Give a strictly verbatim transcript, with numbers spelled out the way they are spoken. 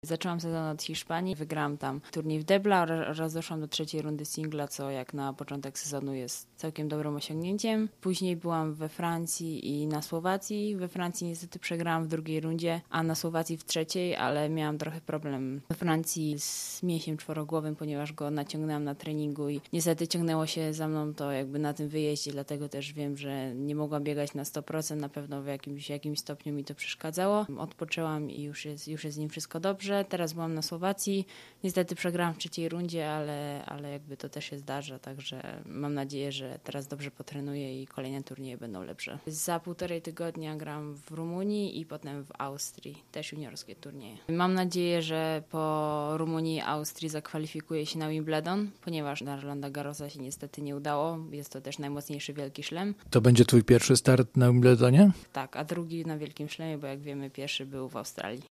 Zaczęłam sezon od Hiszpanii, wygrałam tam turniej w Debla oraz doszłam do trzeciej rundy singla, co jak na początek sezonu jest całkiem dobrym osiągnięciem. Później byłam we Francji i na Słowacji. We Francji niestety przegrałam w drugiej rundzie, a na Słowacji w trzeciej, ale miałam trochę problem we Francji z mięsiem czworogłowym, ponieważ go naciągnęłam na treningu i niestety ciągnęło się za mną to jakby na tym wyjeździe, dlatego też wiem, że nie mogłam biegać na sto procent, na pewno w jakimś, jakimś stopniu mi to przeszkadzało. Odpoczęłam i już jest, już jest z nim wszystko dobrze. Teraz byłam na Słowacji. Niestety przegrałam w trzeciej rundzie, ale, ale jakby to też się zdarza, także mam nadzieję, że teraz dobrze potrenuję i kolejne turnieje będą lepsze. Za półtorej tygodnia gram w Rumunii i potem w Austrii, też juniorskie turnieje. Mam nadzieję, że po Rumunii i Austrii zakwalifikuję się na Wimbledon, ponieważ na Rolanda Garrosa się niestety nie udało. Jest to też najmocniejszy wielki szlem. To będzie twój pierwszy start na Wimbledonie? Tak, a drugi na wielkim szlemie, bo jak wiemy pierwszy był w Australii.